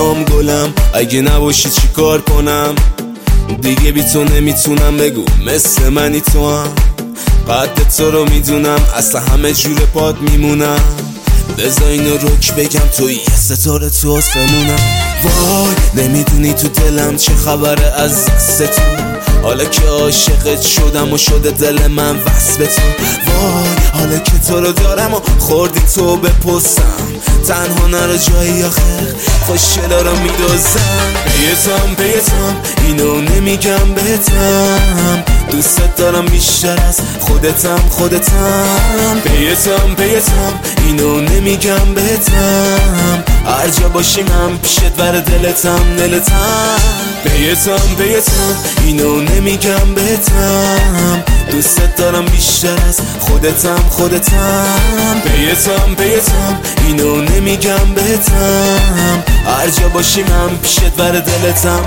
میخوام گلم، اگه نباشی چی کار کنم؟ دیگه بی تو نمیتونم، بگو مثل منی تو هم. قد تو رو میدونم، اصلا همه جور پاد میمونم. بذار اینو رک بگم، توی یه ستاره تو آسمونم. وای نمیدونی تو دلم چه خبره از دست تو، حالا که عاشقت شدم و شده دل من وصل به تو. وای حالا که تو رو دارم و خوردی تو به پستم، تنها نرو جایی آخر خوشگلا رو میدوزم. پیتم اینو نمیگم بهتم، دوستت دارم بیشتر از خودتم. پیتم اینو نمیگم بهتم، هر جا باشیم هم پیشت بر دلتم. پیتم اینو نمیگم بهتم، دوستت دارم بیشتر از خودتم. پیتم اینو نمیگم بهتم، هر جا باشیم هم پیشت بر دلتم.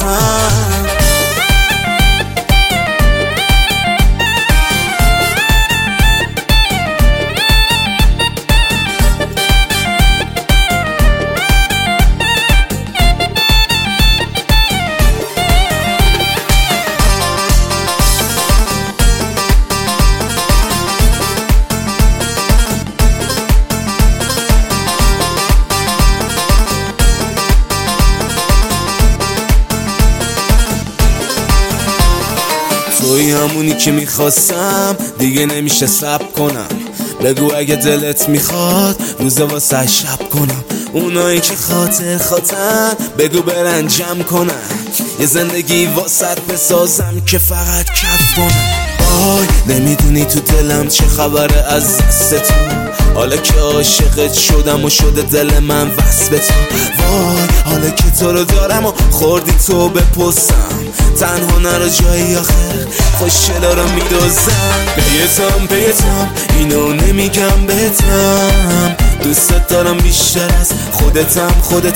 توی همونی که میخواستم، دیگه نمیشه صبر کنم. بگو اگه دلت میخواد روزه واسه شب کنم. اونایی که خاطرن بگو برن جمع کنن، یه زندگی واسط بسازم که فقط کف کنم. آی نمیدونی تو دلم چه خبره از دست تو، حالا که عاشقت شدم و شده دل من وصل به تو. وای حالا که تو رو دارم و خوردی تو به پستم، تنها نرو جایی آخر خوشگلا رو میدوزم. پیتم اینو نمیگم بهتم، دوستت دارم بیشتر از خودتم.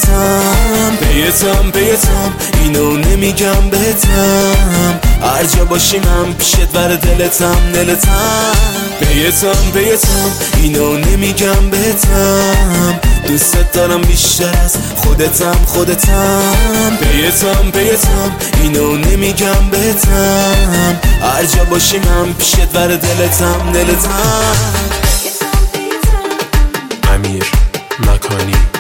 پیتم اینو نمیگم بهتم، هر جا باشیم هم پیشت بر دلتم. پیتم اینو نمیگم بهتم، دوستت دارم بیشتر از خودتم. پیتم اینو نمیگم بهتم، هر جا باشیم هم پیشت بر دلتم. امیر مکانی